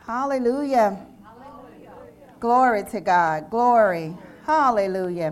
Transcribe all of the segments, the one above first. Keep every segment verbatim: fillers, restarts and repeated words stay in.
Hallelujah. Hallelujah. Glory to God. Glory. Hallelujah.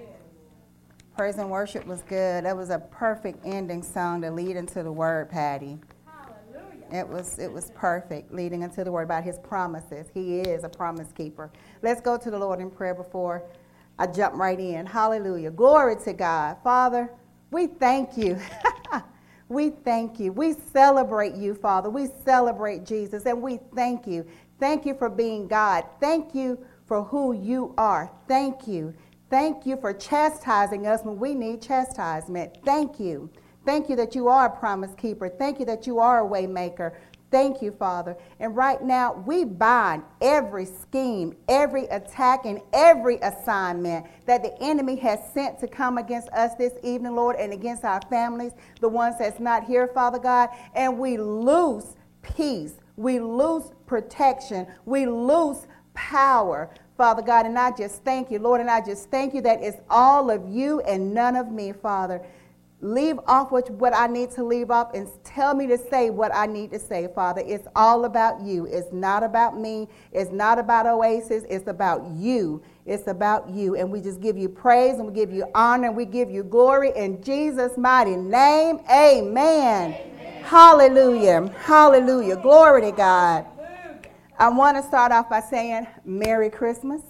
Praise and worship was good. That was a perfect ending song to lead into the word, Patty. Hallelujah. It was it was perfect, leading into the word about his promises. He is a promise keeper. Let's go to the Lord in prayer before I jump right in. Hallelujah. Glory to God. Father, we thank you. We thank you. We celebrate you, Father. We celebrate Jesus, and we thank you. Thank you for being God. Thank you for who you are. Thank you. Thank you for chastising us when we need chastisement. Thank you. Thank you that you are a promise keeper. Thank you that you are a way maker. Thank you, Father. And right now, we bind every scheme, every attack, and every assignment that the enemy has sent to come against us this evening, Lord, and against our families, the ones that's not here, Father God. And we lose peace. We lose protection. We lose power, Father God. And I just thank you, Lord, and I just thank you that it's all of you and none of me, Father. Leave off what, what I need to leave off and tell me to say what I need to say, Father. It's all about you. It's not about me. It's not about Oasis. It's about you. It's about you. And we just give you praise and we give you honor and we give you glory in Jesus' mighty name. Amen. Amen. Hallelujah. Hallelujah. Glory to God. I want to start off by saying Merry Christmas.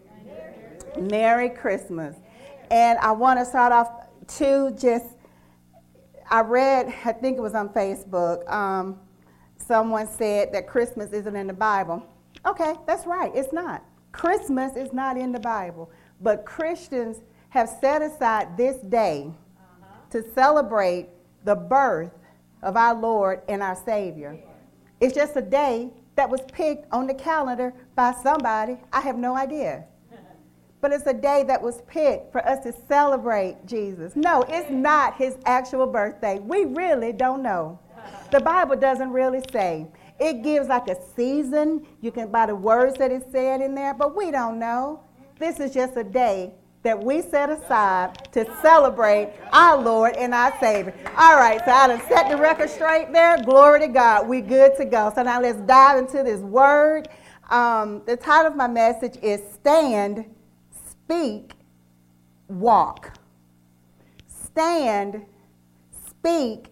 Merry Christmas. And I want to start off to just I read, I think it was on Facebook, um, someone said that Christmas isn't in the Bible. Okay, that's right, it's not. Christmas is not in the Bible, but Christians have set aside this day uh-huh. to celebrate the birth of our Lord and our Savior. Yeah. It's just a day that was picked on the calendar by somebody. I have no idea. But it's a day that was picked for us to celebrate Jesus. No, it's not his actual birthday. We really don't know. The Bible doesn't really say. It gives like a season. You can buy the words that it said in there, but we don't know. This is just a day that we set aside to celebrate our Lord and our Savior. All right, so I done set the record straight there. Glory to God. We good to go. So now let's dive into this word. Um, the title of my message is Stand, Speak, walk. Stand, speak,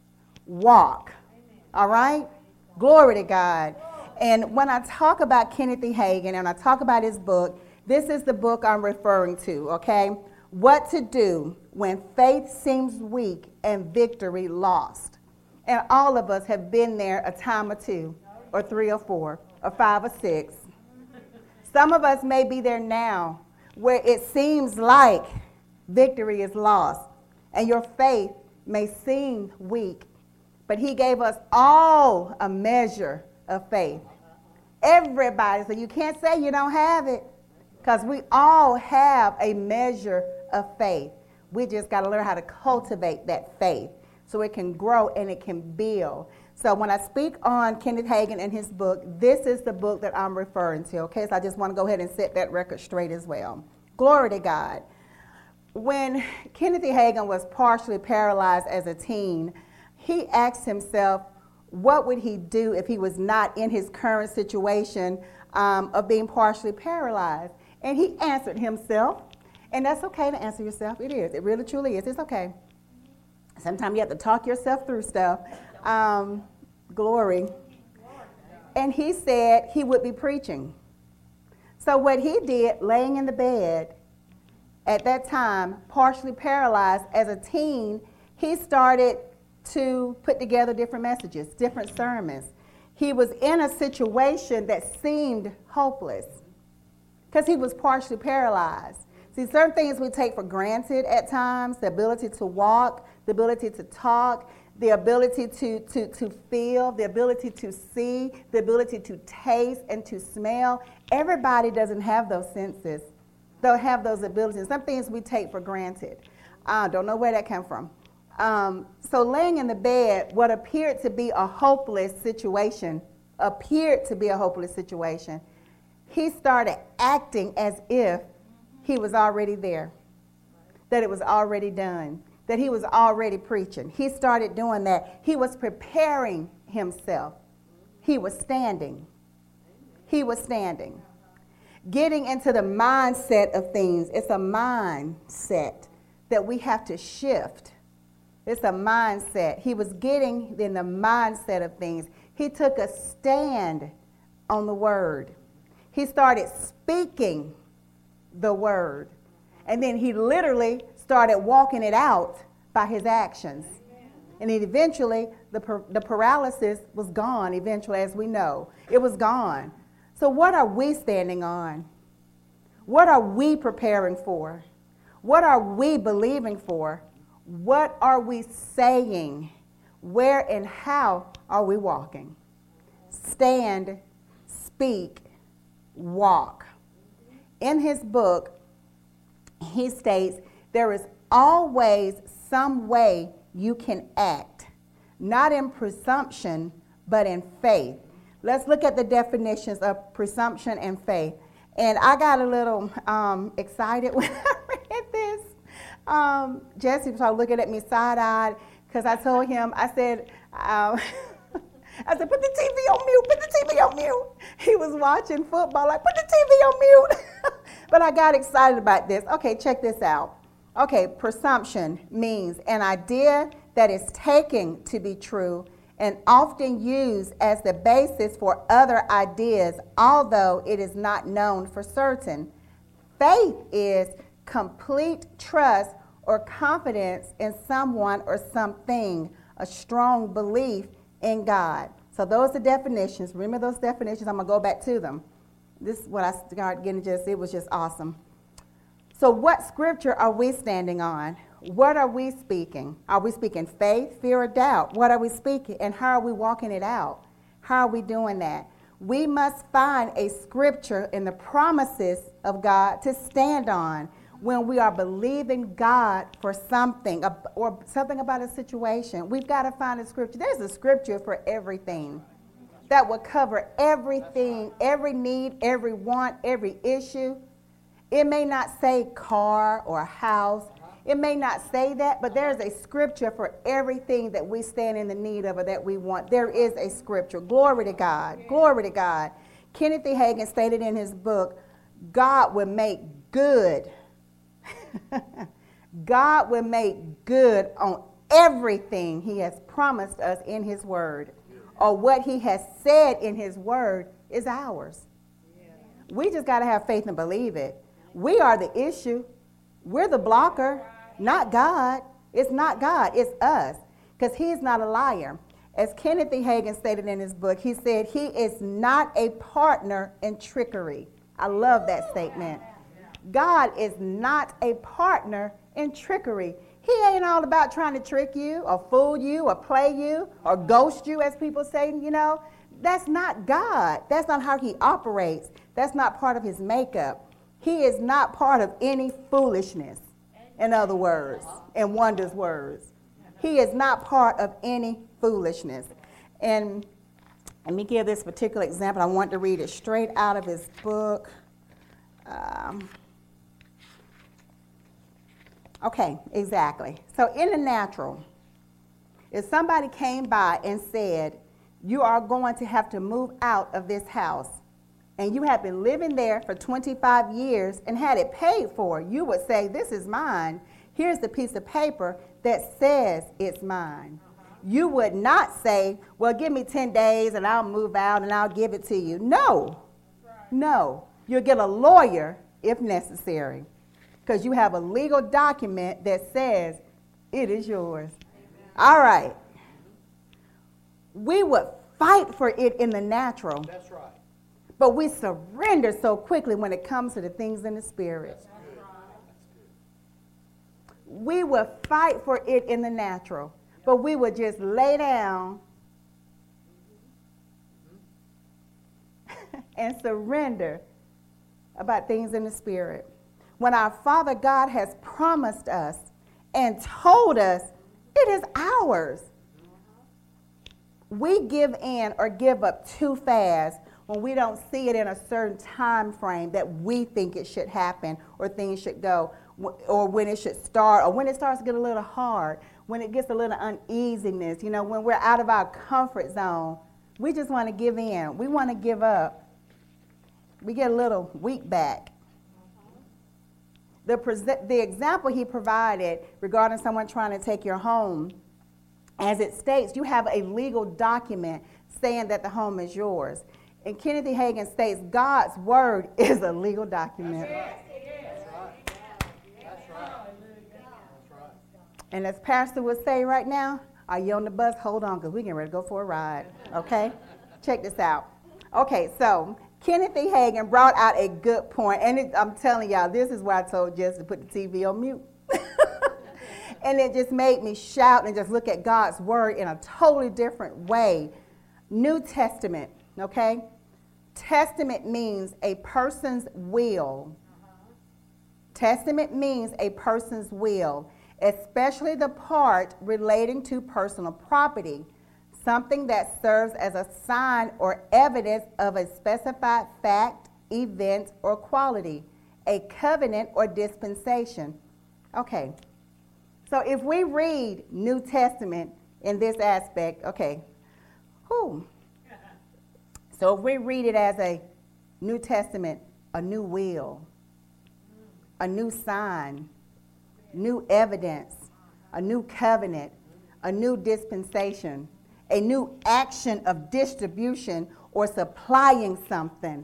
walk. All right? Glory to God. And when I talk about Kenneth E. Hagin and I talk about his book, this is the book I'm referring to, okay? What to do when faith seems weak and victory lost. And all of us have been there a time or two, or three or four, or five or six. Some of us may be there now, where it seems like victory is lost and your faith may seem weak, but he gave us all a measure of faith. Everybody, so you can't say you don't have it, because we all have a measure of faith. We just got to learn how to cultivate that faith so it can grow and it can build. So when I speak on Kenneth Hagin and his book, this is the book that I'm referring to, okay? So I just want to go ahead and set that record straight as well. Glory to God. When Kenneth E. Hagin was partially paralyzed as a teen, he asked himself, what would he do if he was not in his current situation um, of being partially paralyzed? And he answered himself, and that's okay to answer yourself. It is. It really, truly is. It's okay. Sometimes you have to talk yourself through stuff. Um, glory. And he said he would be preaching. So what he did, laying in the bed at that time, partially paralyzed as a teen, he started to put together different messages, different sermons. He was in a situation that seemed hopeless because he was partially paralyzed. See, certain things we take for granted at times, the ability to walk, the ability to talk, the ability to, to, to feel, the ability to see, the ability to taste and to smell. Everybody doesn't have those senses. They'll have those abilities. Some things we take for granted. I don't know where that came from. Um, so laying in the bed, what appeared to be a hopeless situation, appeared to be a hopeless situation, he started acting as if he was already there, that it was already done, that he was already preaching. He started doing that. He was preparing himself. He was standing. he was standing. Getting into the mindset of things. It's a mindset that we have to shift. It's a mindset. He was getting in the mindset of things. He took a stand on the word. He started speaking the word. And then he literally started walking it out by his actions. And then eventually, the, par- the paralysis was gone eventually, as we know. It was gone. So what are we standing on? What are we preparing for? What are we believing for? What are we saying? Where and how are we walking? Stand, speak, walk. In his book, he states, there is always some way you can act, not in presumption, but in faith. Let's look at the definitions of presumption and faith. And I got a little um, excited when I read this. Um, Jesse was looking at me side-eyed because I told him, I said, uh, I said, put the T V on mute, put the T V on mute. He was watching football, like, put the T V on mute. But I got excited about this. Okay, check this out. Okay, presumption means an idea that is taken to be true and often used as the basis for other ideas, although it is not known for certain. Faith is complete trust or confidence in someone or something, a strong belief in God. So those are definitions. Remember those definitions? I'm going to go back to them. This is what I started getting just, it was just awesome. So what scripture are we standing on? What are we speaking? Are we speaking faith, fear, or doubt? What are we speaking, and how are we walking it out? How are we doing that? We must find a scripture in the promises of God to stand on when we are believing God for something or something about a situation. We've got to find a scripture. There's a scripture for everything that will cover everything, every need, every want, every issue. It may not say car or house. It may not say that, but there's a scripture for everything that we stand in the need of or that we want. There is a scripture. Glory to God. Glory to God. Kenneth E. Hagin stated in his book, God will make good. God will make good on everything he has promised us in his word, or what he has said in his word is ours. We just got to have faith and believe it. We are the issue. We're the blocker, not God. It's not God. It's us, because he's not a liar. As Kenneth E. Hagin stated in his book, he said he is not a partner in trickery. I love that statement. God is not a partner in trickery. He ain't all about trying to trick you or fool you or play you or ghost you, as people say, you know. That's not God. That's not how he operates. That's not part of his makeup. He is not part of any foolishness, in other words, in Wonder's words. He is not part of any foolishness. And let me give this particular example. I want to read it straight out of his book. Um, okay, exactly. So in the natural, if somebody came by and said, you are going to have to move out of this house, and you have been living there for twenty-five years and had it paid for, you would say, this is mine. Here's the piece of paper that says it's mine. You would not say, well, give me ten days and I'll move out and I'll give it to you. No, no. You'll get a lawyer if necessary, because you have a legal document that says it is yours. All right. We would fight for it in the natural. That's right. But we surrender so quickly when it comes to the things in the spirit. That's good. That's good. We will fight for it in the natural, but we would just lay down and surrender about things in the spirit. When our Father God has promised us and told us it is ours, we give in or give up too fast when we don't see it in a certain time frame that we think it should happen or things should go, or when it should start, or when it starts to get a little hard, when it gets a little uneasiness, you know, when we're out of our comfort zone. We just want to give in. We want to give up. we get a little weak back. The, present, the example he provided regarding someone trying to take your home, as it states, you have a legal document saying that the home is yours. And Kenneth E. Hagin states God's word is a legal document. That's right. That's right. That's right. And as Pastor would say right now, are you on the bus? Hold on, because we're getting ready to go for a ride. Okay? Check this out. Okay, so Kenneth E. Hagin brought out a good point, and it, I'm telling y'all, this is why I told Jess to put the T V on mute. And it just made me shout and just look at God's word in a totally different way. New Testament, okay? Testament means a person's will. Testament means a person's will, especially the part relating to personal property, something that serves as a sign or evidence of a specified fact, event, or quality, a covenant or dispensation. Okay, so if we read New Testament in this aspect, okay, whew. So if we read it as a New Testament, a new will, a new sign, new evidence, a new covenant, a new dispensation, a new action of distribution or supplying something.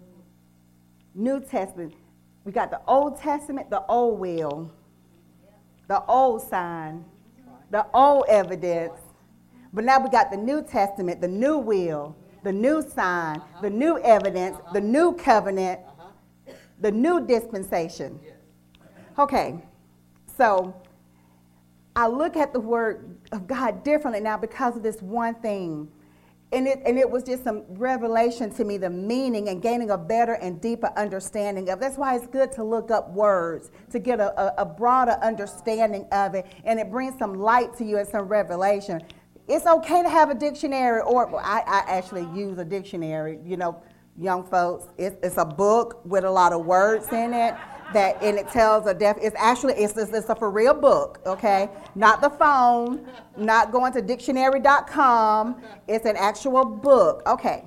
New Testament. We got the Old Testament, the old will, the old sign, the old evidence. But now we got the New Testament, the new will, the new sign, uh-huh. the new evidence, uh-huh. the new covenant, uh-huh. the new dispensation. Yes. Okay, so I look at the word of God differently now because of this one thing. And it, and it was just some revelation to me, the meaning and gaining a better and deeper understanding of. That's why it's good to look up words, to get a, a, a broader understanding of it. And it brings some light to you and some revelation. It's okay to have a dictionary, or well, I, I actually use a dictionary, you know, young folks. It's, it's a book with a lot of words in it. That and it tells a def. It's actually it's, it's it's a for real book, okay? Not the phone, not going to dictionary dot com. It's an actual book, okay?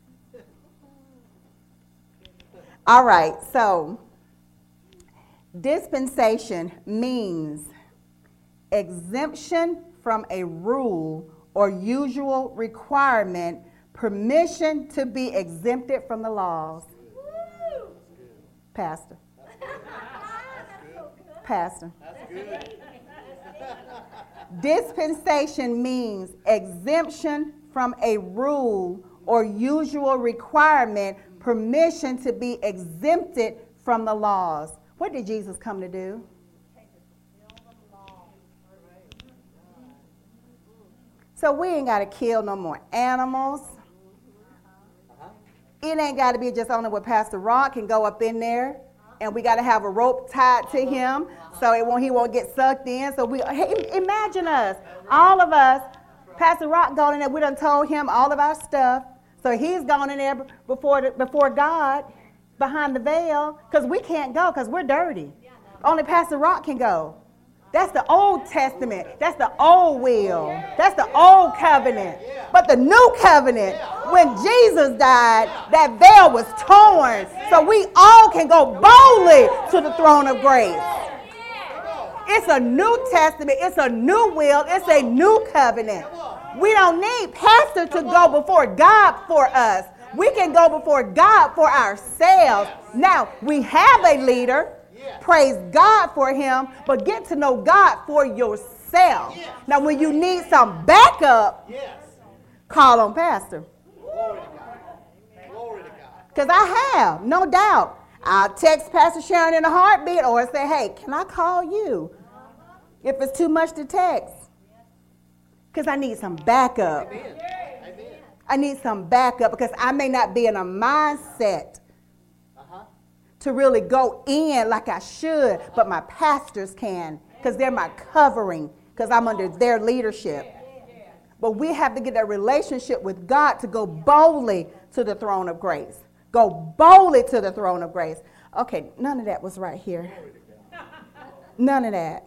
All right. So dispensation means exemption from a rule or usual requirement, permission to be exempted from the laws. Pastor. Pastor. That's good. Dispensation means exemption from a rule or usual requirement, permission to be exempted from the laws. What did Jesus come to do? So we ain't got to kill no more animals. Uh-huh. It ain't got to be just only where Pastor Rock can go up in there. And we got to have a rope tied to him so it won't, he won't get sucked in. So we hey, imagine us, all of us, Pastor Rock gone in there. We done told him all of our stuff. So he's gone in there before, the, before God, behind the veil, because we can't go because we're dirty. Only Pastor Rock can go. That's the Old Testament. That's the old will. That's the old covenant. But the new covenant, when Jesus died, that veil was torn. So we all can go boldly to the throne of grace. It's a new testament. It's a new will. It's a new covenant. We don't need pastor to go before God for us. We can go before God for ourselves. Now, we have a leader. Praise God for him, but get to know God for yourself. Yes. Now, when you need some backup, yes. call on Pastor. Glory to God. Glory to God. Because I have, no doubt. I'll text Pastor Sharon in a heartbeat or say, hey, can I call you? If it's too much to text. Because I need some backup. Amen. Amen. I need some backup because I may not be in a mindset to really go in like I should, but my pastors can because they're my covering because I'm under their leadership. But we have to get that relationship with God to go boldly to the throne of grace. Go boldly to the throne of grace. Okay, none of that was right here. None of that.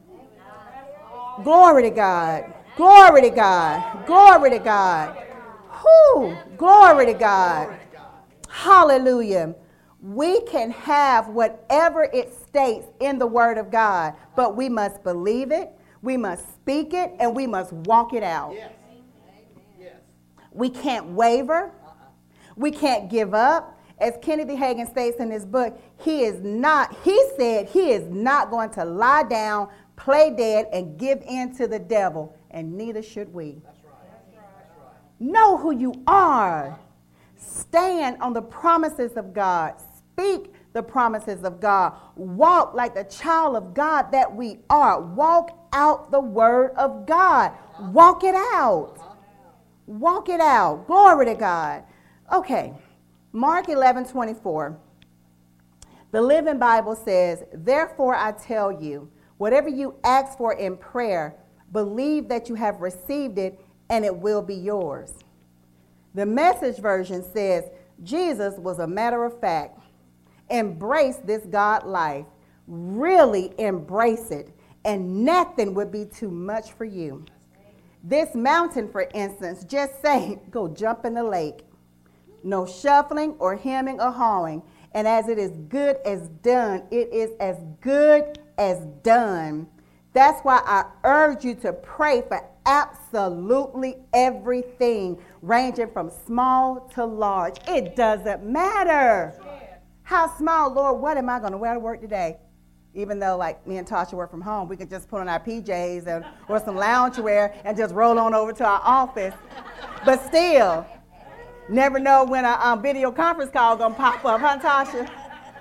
Glory to God. Glory to God. Glory to God. Whew. Glory to God. Hallelujah. We can have whatever it states in the Word of God, but we must believe it, we must speak it, and we must walk it out. Yes. Yes. We can't waver. We can't give up. As Kenneth Hagin states in his book, he is not, he said he is not going to lie down, play dead, and give in to the devil, and neither should we. That's right. That's right. Know who you are. Stand on the promises of God. Speak the promises of God. Walk like the child of God that we are. Walk out the word of God. Walk it out. Walk it out. Glory to God. Okay. Mark eleven twenty-four. The Living Bible says, therefore I tell you, whatever you ask for in prayer, believe that you have received it and it will be yours. The Message version says, Jesus was a matter of fact. Embrace this God life. Really embrace it, and nothing would be too much for you. This mountain, for instance, just say, go jump in the lake. No shuffling or hemming or hawing. And as it is good as done, it is as good as done. That's why I urge you to pray for absolutely everything, ranging from small to large. It doesn't matter. How small, Lord, what am I going to wear to work today? Even though, like, me and Tasha work from home, we could just put on our P Js and, or some loungewear and just roll on over to our office. But still, never know when a um, video conference call going to pop up, huh, Tasha?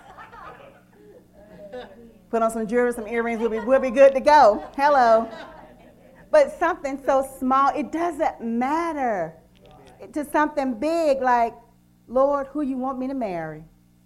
Put on some jewelry, some earrings, we'll be, we'll be good to go. Hello. But something so small, it doesn't matter. To something big like, Lord, who you want me to marry?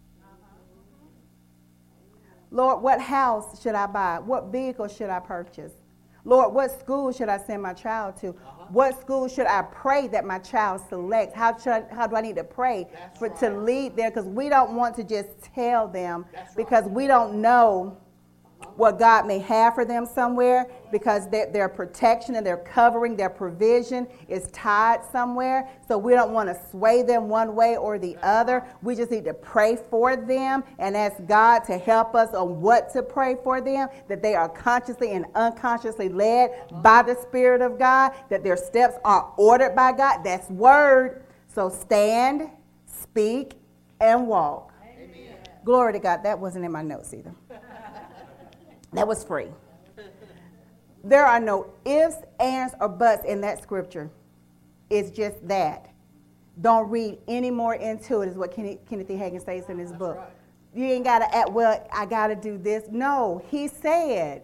Lord, what house should I buy? What vehicle should I purchase? Lord, what school should I send my child to? Uh-huh. What school should I pray that my child selects? How should I, how do I need to pray That's for right. to lead there? Because we don't want to just tell them That's because right. we don't know what God may have for them somewhere, because their, their protection and their covering, their provision is tied somewhere. So we don't want to sway them one way or the other. We just need to pray for them and ask God to help us on what to pray for them, that they are consciously and unconsciously led by the Spirit of God, that their steps are ordered by God. That's word. So stand, speak, and walk. Amen. Glory to God. That wasn't in my notes either. That was free. There are no ifs, ands, or buts in that scripture. It's just that. Don't read any more into it, is what Kenneth, Kenneth E. Hagin says in his That's book. Right. You ain't got to act, well, I got to do this. No, he said,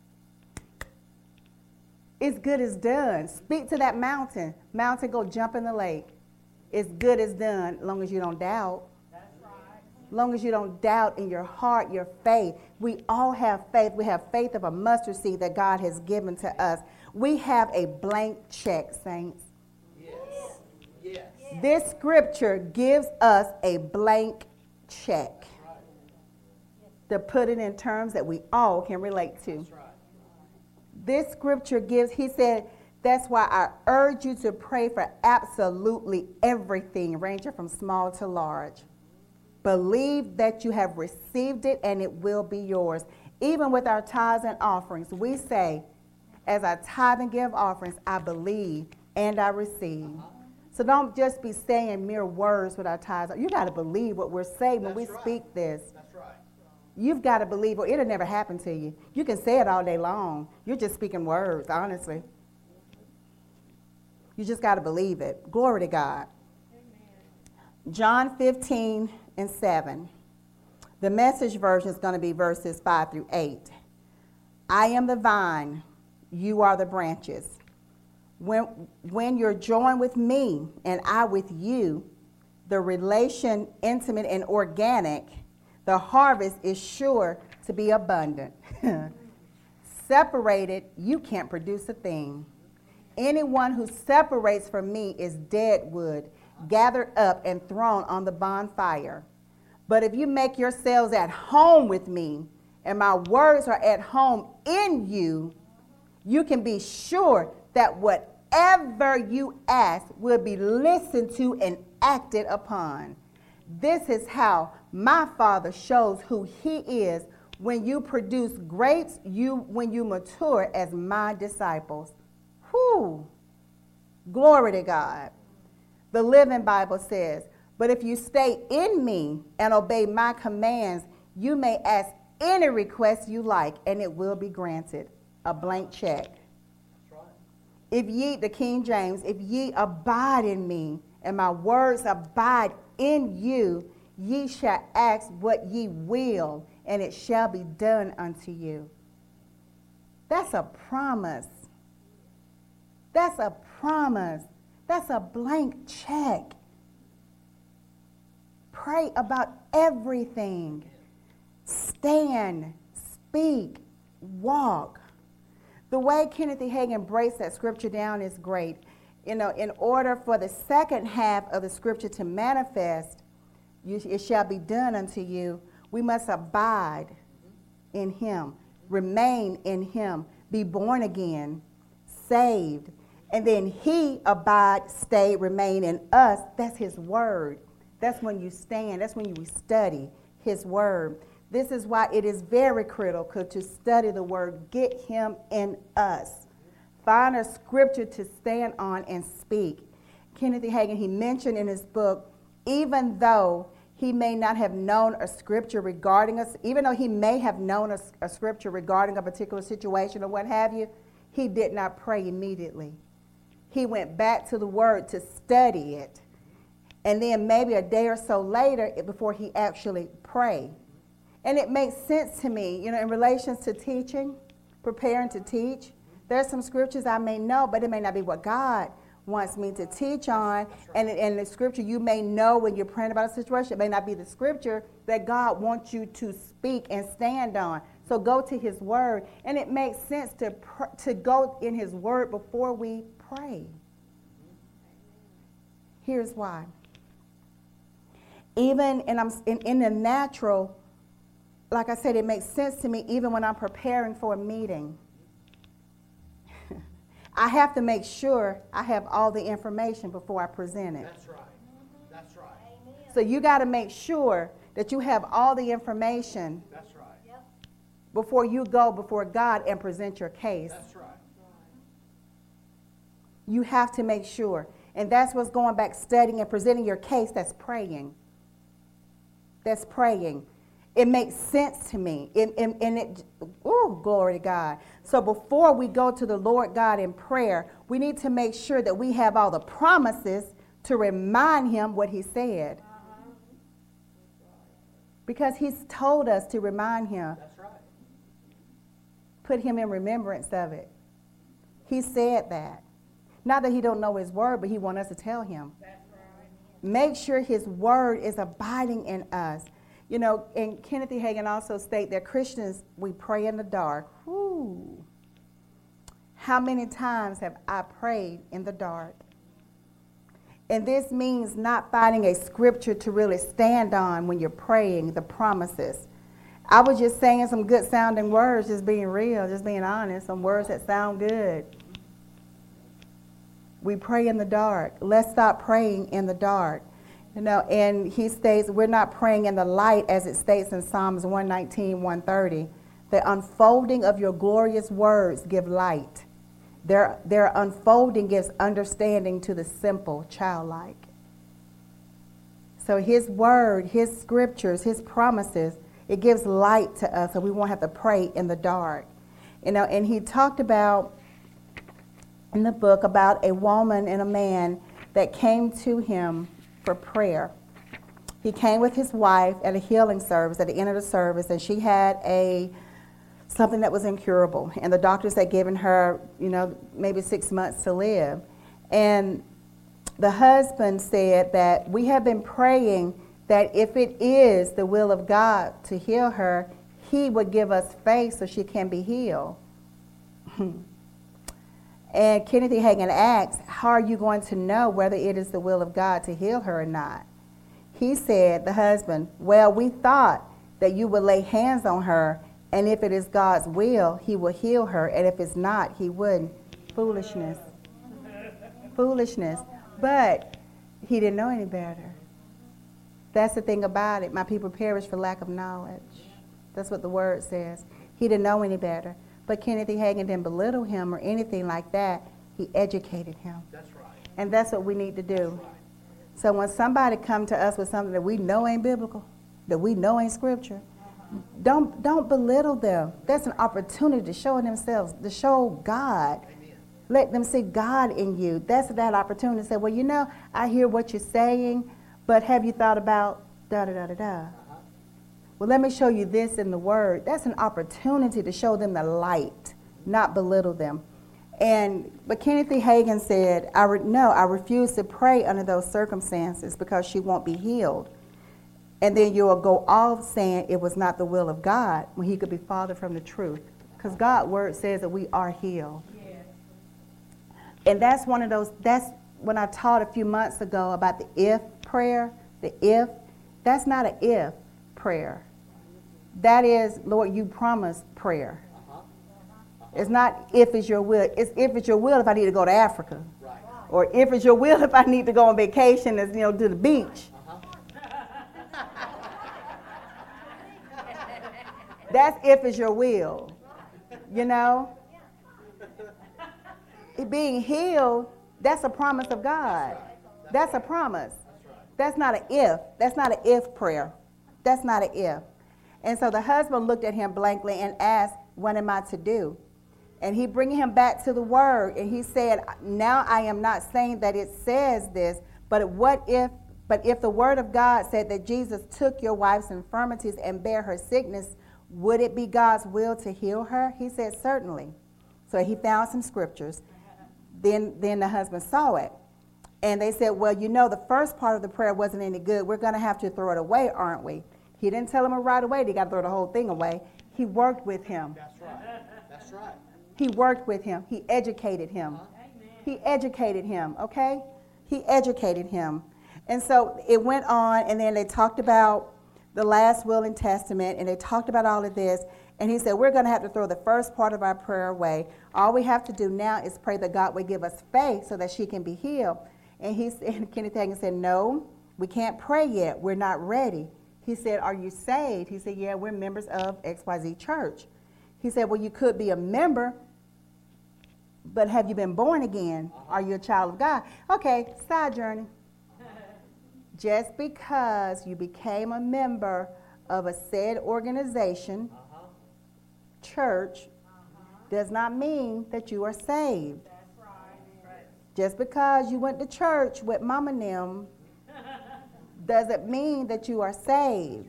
it's good as done. Speak to that mountain. Mountain, go jump in the lake. It's good as done, as long as you don't doubt. As long as you don't doubt in your heart, your faith. We all have faith. We have faith of a mustard seed that God has given to us. We have a blank check, saints. Yes. Yes. This scripture gives us a blank check to put it in terms that we all can relate to. That's right. This scripture gives, he said, that's why I urge you to pray for absolutely everything, ranging from small to large. Believe that you have received it and it will be yours. Even with our tithes and offerings, we say, as I tithe and give offerings, I believe and I receive. Uh-huh. So don't just be saying mere words with our tithes. You got to believe what we're saying when That's we right. speak this. That's right. You've got to believe, or it'll never happen to you. You can say it all day long. You're just speaking words, honestly. You just got to believe it. Glory to God. Amen. John fifteen and seven. The Message version is going to be verses five through eight. I am the vine, you are the branches. When, when you're joined with me and I with you, the relation intimate and organic, the harvest is sure to be abundant. Separated, you can't produce a thing. Anyone who separates from me is dead wood, gathered up and thrown on the bonfire. But if you make yourselves at home with me, and my words are at home in you, you can be sure that whatever you ask will be listened to and acted upon. This is how my Father shows who he is. When you produce grapes, you when you mature as my disciples. Whew. Glory to God. The Living Bible says, but if you stay in me and obey my commands, you may ask any request you like, and it will be granted. A blank check. That's right. If ye, the King James, if ye abide in me, and my words abide in you, ye shall ask what ye will, and it shall be done unto you. That's a promise. That's a promise. That's a blank check. Pray about everything. Stand, speak, walk. The way Kenneth E. Hagin breaks that scripture down is great. You know, in order for the second half of the scripture to manifest, you, it shall be done unto you, we must abide in him, remain in him, be born again, saved, and then he abide, stay, remain in us. That's his word. That's when you stand. That's when you study his word. This is why it is very critical to study the word. Get him in us. Find a scripture to stand on and speak. Kenneth E. Hagin, he mentioned in his book, even though he may not have known a scripture regarding us, even though he may have known a, a scripture regarding a particular situation or what have you, he did not pray immediately. He went back to the word to study it. And then maybe a day or so later before he actually prayed. And it makes sense to me, you know, in relations to teaching, preparing to teach. There's some scriptures I may know, but it may not be what God wants me to teach on. And in the scripture you may know when you're praying about a situation, it may not be the scripture that God wants you to speak and stand on. So go to his word. And it makes sense to, pr- to go in his word before we pray. Here's why. Even in, I'm, in, in the natural, like I said, it makes sense to me even when I'm preparing for a meeting. I have to make sure I have all the information before I present it. That's right. That's right. So you got to make sure that you have all the information That's right. before you go before God and present your case. That's right. You have to make sure. And that's what's going back, studying and presenting your case. That's praying. That's praying. It makes sense to me. It, and, and it, oh, glory to God. So before we go to the Lord God in prayer, we need to make sure that we have all the promises to remind him what he said. Because he's told us to remind him. That's right. Put him in remembrance of it. He said that. Not that he don't know his word, but he wants us to tell him. That's right. Make sure his word is abiding in us. You know, and Kenneth E. Hagin also state that Christians, we pray in the dark. Whew. How many times have I prayed in the dark? And this means not finding a scripture to really stand on when you're praying the promises. I was just saying some good sounding words, just being real, just being honest, some words that sound good. We pray in the dark. Let's stop praying in the dark. You know, and he states we're not praying in the light as it states in Psalms one nineteen, one thirty. The unfolding of your glorious words give light. Their, their unfolding gives understanding to the simple, childlike. So his word, his scriptures, his promises, it gives light to us so we won't have to pray in the dark. You know, and he talked about in the book about a woman and a man that came to him for prayer. He came with his wife at a healing service at the end of the service, and she had a something that was incurable, and the doctors had given her, you know, maybe six months to live. And the husband said that we have been praying that if it is the will of God to heal her, he would give us faith so she can be healed. And Kenneth E. Hagin asks, how are you going to know whether it is the will of God to heal her or not? He said, the husband, well, we thought that you would lay hands on her, and if it is God's will, he will heal her, and if it's not, he wouldn't. Foolishness. Foolishness. But he didn't know any better. That's the thing about it. My people perish for lack of knowledge. That's what the word says. He didn't know any better. But Kenneth E. Hagin didn't belittle him or anything like that. He educated him. That's right. And that's what we need to do. Right. So when somebody come to us with something that we know ain't biblical, that we know ain't scripture, uh-huh. don't don't belittle them. That's an opportunity to show themselves, to show God. Amen. Let them see God in you. That's that opportunity to say, well, you know, I hear what you're saying, but have you thought about da da da da da? Uh-huh. Well, let me show you this in the Word. That's an opportunity to show them the light, not belittle them. And but Kenneth E. Hagin said, I re- no, I refuse to pray under those circumstances because she won't be healed. And then you'll go off saying it was not the will of God when he could be farther from the truth. Because God's word says that we are healed. Yes. And that's one of those, that's when I taught a few months ago about the if prayer, the if, that's not an if prayer. That is, Lord, you promised prayer. It's not if it's your will. It's if it's your will if I need to go to Africa. Right. Or if it's your will if I need to go on vacation and, you know, to the beach. Uh-huh. That's if it's your will. You know? It being healed, that's a promise of God. That's a promise. That's not an if. That's not an if prayer. That's not an if. And so the husband looked at him blankly and asked, what am I to do? And he bring him back to the word, and he said, now I am not saying that it says this, but what if, but if the word of God said that Jesus took your wife's infirmities and bare her sickness, would it be God's will to heal her? He said, certainly. So he found some scriptures. Then, then the husband saw it. And they said, well, you know, the first part of the prayer wasn't any good. We're going to have to throw it away, aren't we? He didn't tell him right away they got to throw the whole thing away. He worked with him. That's right. That's right. He worked with him. He educated him. He educated him, okay? He educated him. And so it went on, and then they talked about the last will and testament, and they talked about all of this. And he said, we're going to have to throw the first part of our prayer away. All we have to do now is pray that God would give us faith so that she can be healed. And he said, Kenneth Hagin said, no, we can't pray yet. We're not ready. He said, are you saved? He said, yeah, we're members of X Y Z Church. He said, well, you could be a member, but have you been born again? Are you a child of God? Okay, side journey. Just because you became a member of a said organization, uh-huh. church, uh-huh. does not mean that you are saved. That's right. Right. Just because you went to church with Mama and them doesn't mean that you are saved.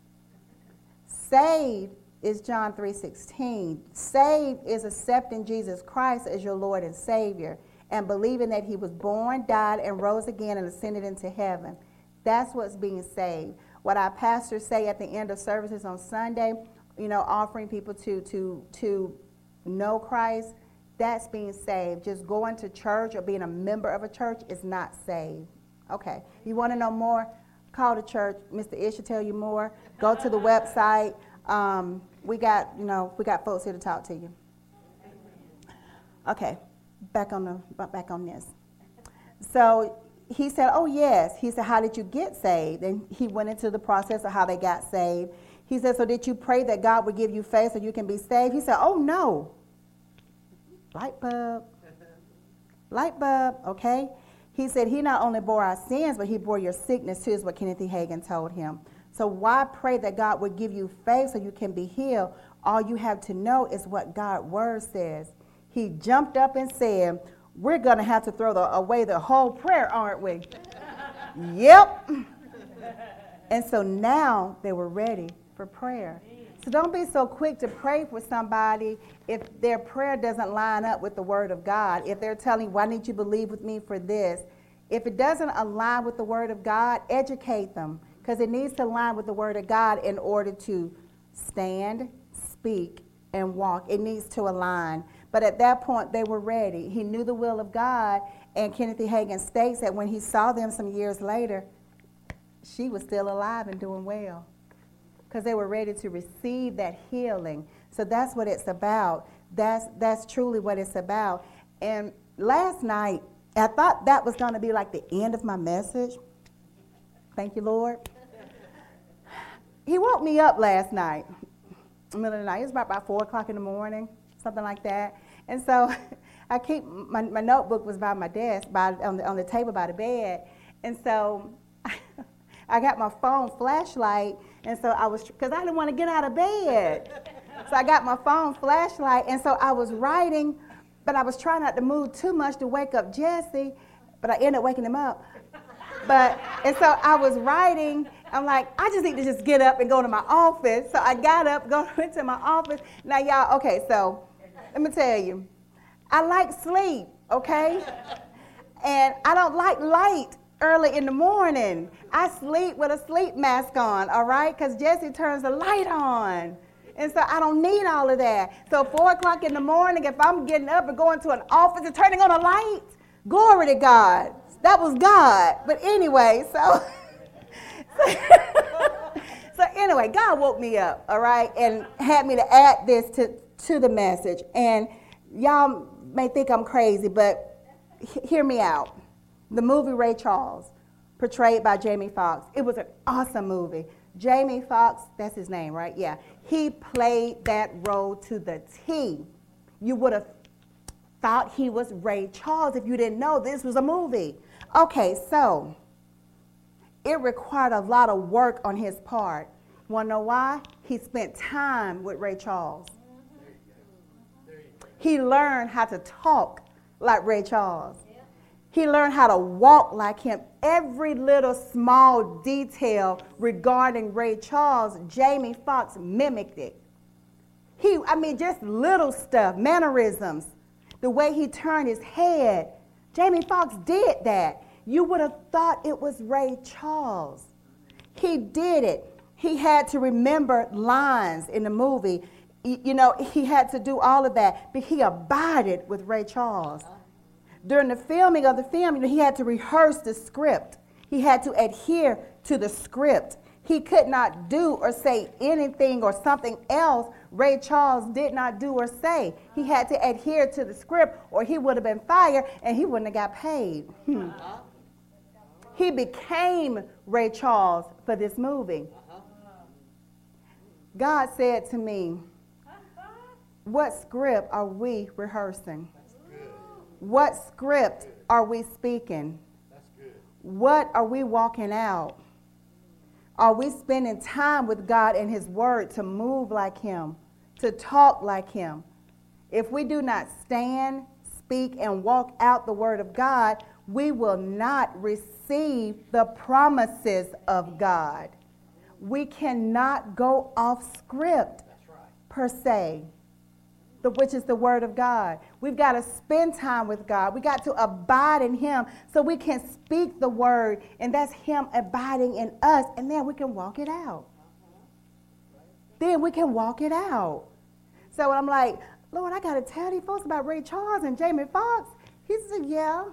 Saved is John three sixteen. Saved is accepting Jesus Christ as your Lord and Savior and believing that he was born, died, and rose again and ascended into heaven. That's what's being saved. What our pastors say at the end of services on Sunday, you know, offering people to to to know Christ, that's being saved. Just going to church or being a member of a church is not saved. Okay. You want to know more? Call the church. Mister Ish will tell you more. Go to the website. Um, we got, you know, we got folks here to talk to you. Okay, back on the back on this. So he said, "Oh yes." He said, "How did you get saved?" And he went into the process of how they got saved. He said, "So did you pray that God would give you faith so you can be saved?" He said, "Oh no." Light bulb. Light bulb. Okay. He said, "He not only bore our sins, but he bore your sickness too," is what Kenneth E. Hagin told him. So why pray that God would give you faith so you can be healed? All you have to know is what God's word says. He jumped up and said, "We're going to have to throw the, away the whole prayer, aren't we?" Yep. And so now they were ready for prayer. So don't be so quick to pray for somebody if their prayer doesn't line up with the word of God. If they're telling you, "Why didn't you believe with me for this?" If it doesn't align with the word of God, educate them. Because it needs to align with the word of God in order to stand, speak, and walk. It needs to align. But at that point, they were ready. He knew the will of God. And Kenneth E. Hagin states that when he saw them some years later, she was still alive and doing well. Because they were ready to receive that healing. So that's what it's about. That's, that's truly what it's about. And last night, I thought that was going to be like the end of my message. Thank you, Lord. he woke me up last night, middle of the night. It was about, about four o'clock in the morning, something like that. And so I keep, my, my notebook was by my desk, by, on, the, on the table by the bed. And so I got my phone flashlight, and so I was, because I didn't want to get out of bed. So I got my phone flashlight, and so I was writing, but I was trying not to move too much to wake up Jesse, but I ended up waking him up. But, and so I was writing, I'm like, I just need to just get up and go to my office. So I got up, go into my office. Now, y'all, okay, so let me tell you, I like sleep, okay? And I don't like light early in the morning. I sleep with a sleep mask on, all right? Because Jesse turns the light on. And so I don't need all of that. So four o'clock in the morning, if I'm getting up and going to an office and turning on a light, glory to God. That was God. But anyway, so, so, so anyway, God woke me up, all right, and had me to add this to, to the message. And y'all may think I'm crazy, but he- hear me out. The movie Ray Charles, portrayed by Jamie Foxx. It was an awesome movie. Jamie Foxx, that's his name, right? Yeah. He played that role to the T. You would have thought he was Ray Charles if you didn't know this was a movie. Okay, so it required a lot of work on his part. Want to know why? He spent time with Ray Charles. He learned how to talk like Ray Charles. He learned how to walk like him. Every little small detail regarding Ray Charles, Jamie Foxx mimicked it. He, I mean, just little stuff, mannerisms, the way he turned his head. Jamie Foxx did that. You would have thought it was Ray Charles. He did it. He had to remember lines in the movie. You know, he had to do all of that, but he abided with Ray Charles. During the filming of the film, you know, he had to rehearse the script. He had to adhere to the script. He could not do or say anything or something else Ray Charles did not do or say. He had to adhere to the script or he would have been fired and he wouldn't have got paid. Hmm. Uh-huh. He became Ray Charles for this movie. Uh-huh. God said to me, what script are we rehearsing? What script are we speaking? That's good. What are we walking out? Are we spending time with God and His Word to move like Him, to talk like Him? If we do not stand, speak, and walk out the Word of God, we will not receive the promises of God. We cannot go off script, That's right. per se. The, which is the Word of God. We've got to spend time with God. We got to abide in Him so we can speak the Word, and that's Him abiding in us, and then we can walk it out. Then we can walk it out. So I'm like, Lord, I got to tell these folks about Ray Charles and Jamie Foxx. He said, yeah.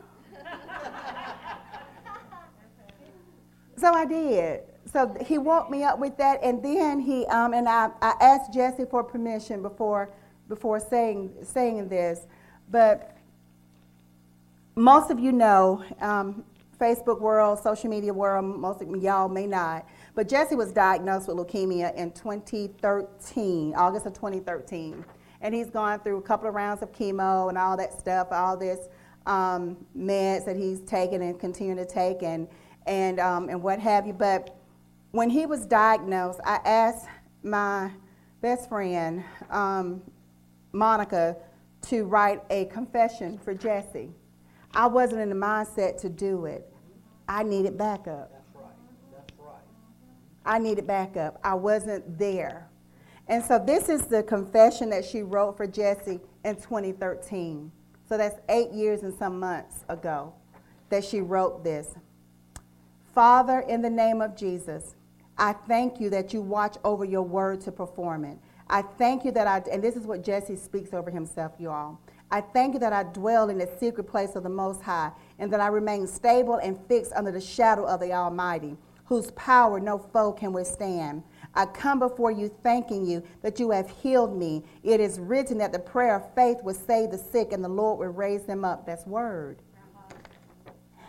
So I did. So he woke me up with that, and then he, um, and I, I asked Jesse for permission before before saying saying this, but most of you know, um, Facebook world, social media world, most of y'all may not, but Jesse was diagnosed with leukemia in twenty thirteen, August of twenty thirteen, and he's gone through a couple of rounds of chemo and all that stuff, all this um, meds that he's taken and continue to take and, and, um, and what have you, but when he was diagnosed, I asked my best friend, um, Monica, to write a confession for Jesse. I wasn't in the mindset to do it. I needed backup. That's right. That's right. I needed backup. I wasn't there. And so this is the confession that she wrote for Jesse in twenty thirteen. So that's eight years and some months ago that she wrote this. Father, in the name of Jesus, I thank you that you watch over your word to perform it. I thank you that I, and this is what Jesse speaks over himself, you all. I thank you that I dwell in the secret place of the Most High, and that I remain stable and fixed under the shadow of the Almighty, whose power no foe can withstand. I come before you thanking you that you have healed me. It is written that the prayer of faith will save the sick, and the Lord will raise them up. That's word.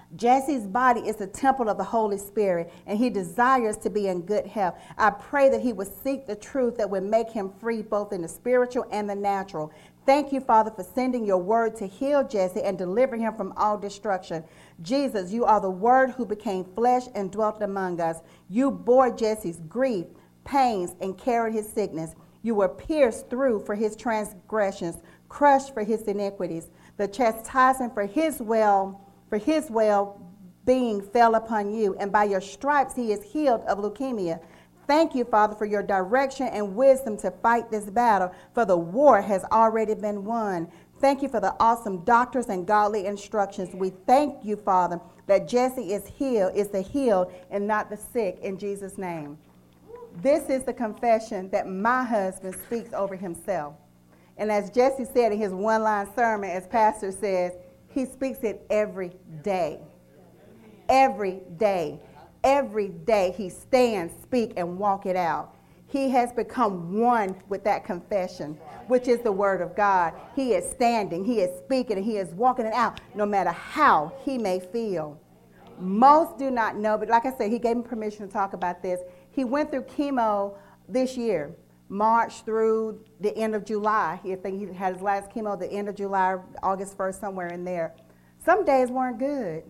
Jesse's body is the temple of the Holy Spirit, and he desires to be in good health. I pray that he would seek the truth that would make him free both in the spiritual and the natural. Thank you, Father, for sending your word to heal Jesse and deliver him from all destruction. Jesus, you are the word who became flesh and dwelt among us. You bore Jesse's grief, pains, and carried his sickness. You were pierced through for his transgressions, crushed for his iniquities. The chastisement for his well, for his well-being fell upon you, and by your stripes he is healed of leukemia. Thank you, Father, for your direction and wisdom to fight this battle, for the war has already been won. Thank you for the awesome doctors and godly instructions. We thank you, Father, that Jesse is healed, is the healed and not the sick, in Jesus' name. This is the confession that my husband speaks over himself. And as Jesse said in his one-line sermon, as Pastor says, he speaks it every day. Every day. Every day he stands, speak, and walk it out. He has become one with that confession, which is the word of God. He is standing, he is speaking, and he is walking it out, no matter how he may feel. Most do not know, but like I said, he gave me permission to talk about this. He went through chemo this year, March through the end of July. I think he had his last chemo the end of July, August first, somewhere in there. Some days weren't good.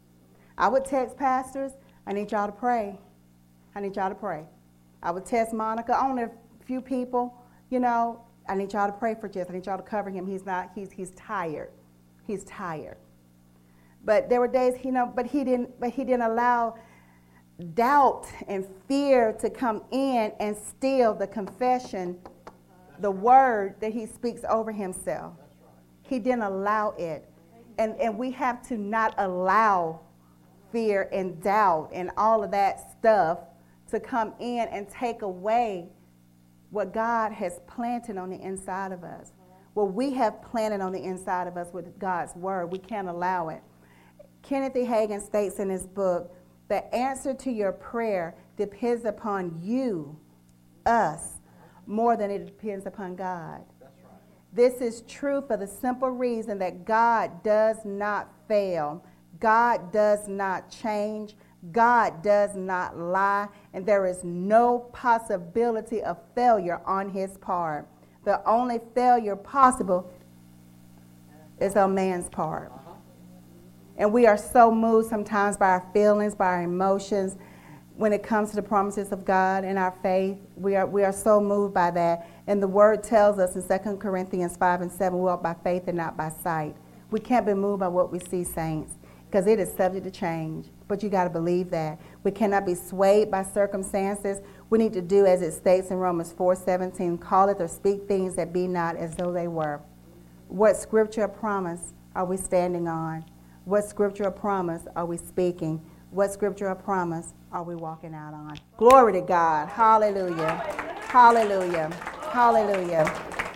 I would text pastors, I need y'all to pray. I need y'all to pray. I would text Monica, only a few people, you know, I need y'all to pray for Jess. I need y'all to cover him. He's not, he's, he's tired. He's tired. But there were days, you know, but he didn't, but he didn't allow doubt and fear to come in and steal the confession, the word that he speaks over himself. He didn't allow it. And, and we have to not allow fear and doubt and all of that stuff to come in and take away what God has planted on the inside of us. What we have planted on the inside of us with God's word, we can't allow it. Kenneth E. Hagin states in his book, the answer to your prayer depends upon you, us, more than it depends upon God. That's right. This is true for the simple reason that God does not fail. God does not change. God does not lie. And there is no possibility of failure on his part. The only failure possible is on man's part. And we are so moved sometimes by our feelings, by our emotions. When it comes to the promises of God and our faith, we are, we are so moved by that. And the word tells us in Second Corinthians five and seven, we walk by faith and not by sight. We can't be moved by what we see, saints, because it is subject to change. But you got to believe that. We cannot be swayed by circumstances. We need to do as it states in Romans four seventeen, call it or speak things that be not as though they were. What scripture promise are we standing on? What scripture promise are we speaking? What scripture promise are we walking out on? Glory to God. Hallelujah. Hallelujah. Hallelujah.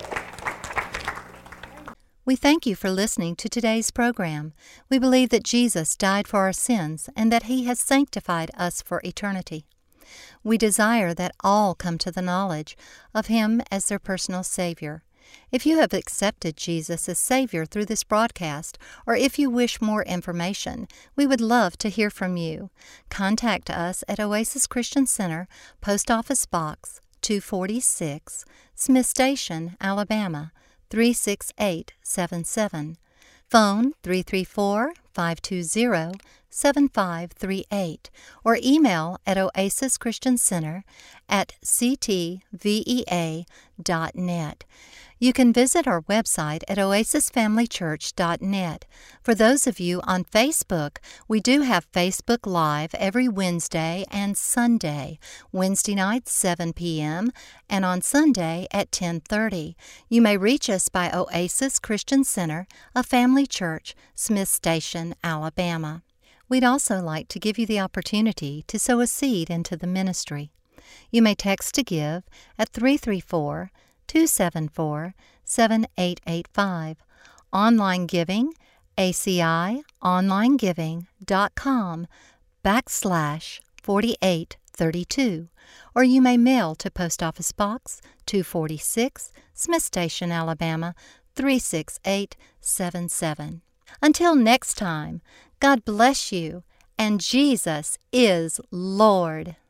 We thank you for listening to today's program. We believe that Jesus died for our sins and that he has sanctified us for eternity. We desire that all come to the knowledge of him as their personal Savior. If you have accepted Jesus as Savior through this broadcast, or if you wish more information, we would love to hear from you. Contact us at Oasis Christian Center, Post Office Box two forty-six, Smith Station, Alabama, three six eight seven seven. Phone three three four, five two zero, seven five three eight, or email at oasis christian center at c t v e a dot net. You can visit our website at oasis family church dot net. For those of you on Facebook, we do have Facebook Live every Wednesday and Sunday, Wednesday nights seven p.m. and on Sunday at ten thirty. You may reach us by Oasis Christian Center, a family church, Smith Station, Alabama. We'd also like to give you the opportunity to sow a seed into the ministry. You may text to give at three three four, two seven four, seven eight eight five. Online giving, A C I online giving dot com backslash forty-eight thirty-two. Or you may mail to Post Office Box two forty-six, Smith Station, Alabama, three six eight seven seven. Until next time, God bless you, and Jesus is Lord.